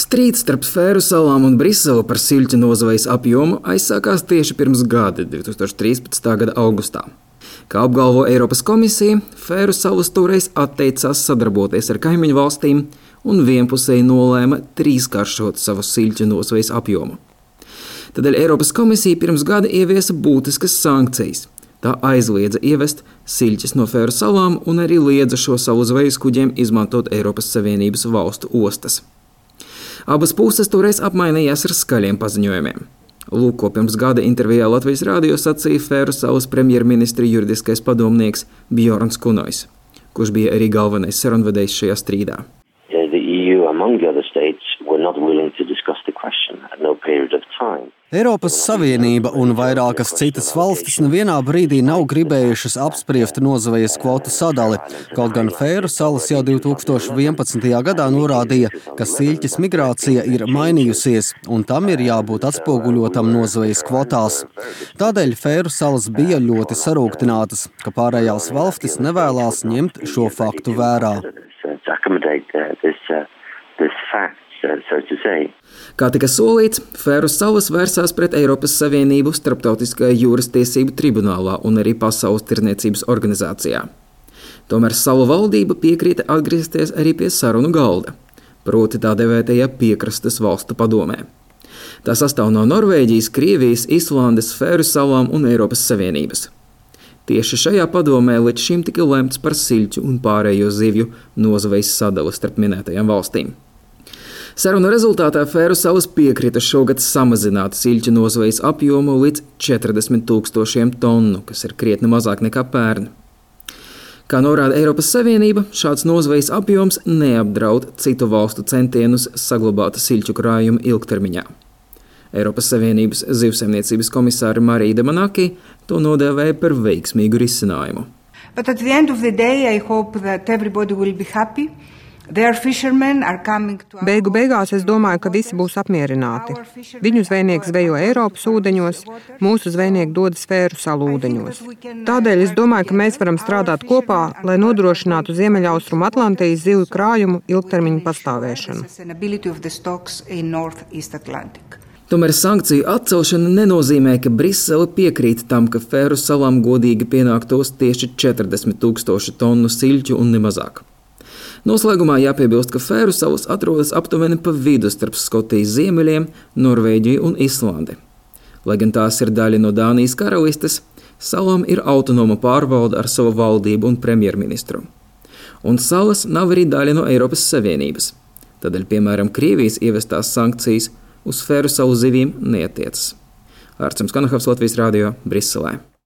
Strīds starp Fēru salām un Briseli par siļķa nozvejas apjomu aizsākās tieši pirms gada, 2013. gada augustā. Kā apgalvo Eiropas komisija, Fēru salas toreiz atteicās sadarboties ar kaimiņu valstīm un vienpusēji nolēma trīskāršot savu siļķa nozvejas apjomu. Tādēļ Eiropas komisija pirms gada ieviesa būtiskas sankcijas. Tā aizliedza ievest siļķes no Fēru salām un arī liedza šo savu zvejas kuģiem izmantot Eiropas Savienības valstu ostas. Abas puses toreiz apmainījās ar skaļiem paziņojumiem. Lūk, ko pirms gada intervijā Latvijas radio sacīja Fēru salas premjerministra juridiskais padomnieks Bjorns Kunojs, kurš bija arī galvenais sarunvedējs šajā strīdā. Eiropas Savienība un vairākas citas valstis nevienā brīdī nav gribējušas apspriest nozvejas kvotu sadali, kaut gan Fēru salas jau 2011. gadā norādīja, ka siļķes migrācija ir mainījusies un tam ir jābūt atspoguļotam nozvejas kvotās. Tādēļ Fēru salas bija ļoti sarūktinātas, ka pārējās valstis nevēlās ņemt šo faktu vērā. Kā tika solīts, Fēru salas vērsās pret Eiropas Savienību Starptautiskajā jūras tiesību tribunālā un arī Pasaules tirdzniecības organizācijā. Tomēr salu valdība piekrita atgriezties arī pie sarunu galda, proti tā devētajā piekrastes valstu padomē. Tā sastāv no Norvēģijas, Krievijas, Islandes, Fēru salām un Eiropas Savienības. Tieši šajā padomē līdz šim tika lemts par siļķu un pārējo zivju nozvejas sadali starp minētajām valstīm. Sarunu rezultātā Fēru salas piekrita šogad samazināt siļķu nozvejas apjomu līdz 40 000 tonu, kas ir krietni mazāk nekā pērn. Kā norāda Eiropas Savienība, šāds nozvejas apjoms neapdraud citu valstu centienus saglabāt siļķu krājumu ilgtermiņā. Eiropas Savienības zivsaimniecības komisāre Marija Damanaki to nodēvēja par veiksmīgu risinājumu. Beigu beigās es domāju, ka visi būs apmierināti. Viņu zvejnieki zvejo Eiropas ūdeņos, mūsu zvejnieki dodas Fēru salu ūdeņos. Tādēļ es domāju, ka mēs varam strādāt kopā, lai nodrošinātu Ziemeļaustrumu Atlantijas zivju krājumu ilgtermiņu pastāvēšanu. Tomēr sankciju atcelšana nenozīmē, ka Brisele piekrīt tam, ka Fēru salām godīgi pienāktos tieši 40 000 tonu siļķu un nemazāk. Noslēgumā jāpiebilst, ka Fēru salas atrodas aptuveni pa vidu starp Skotijas ziemeļiem, Norvēģiju un Islandi. Lai gan tās ir daļa no Dānijas karalistes, salām ir autonoma pārvalde ar savu valdību un premjerministru. Un salas nav arī daļa no Eiropas Savienības. Tādēļ, piemēram, Krievijas ievestās sankcijas uz Fēru salu zivīm neatiecas. Ārcams Kanahavs, Latvijas radio, Briselē.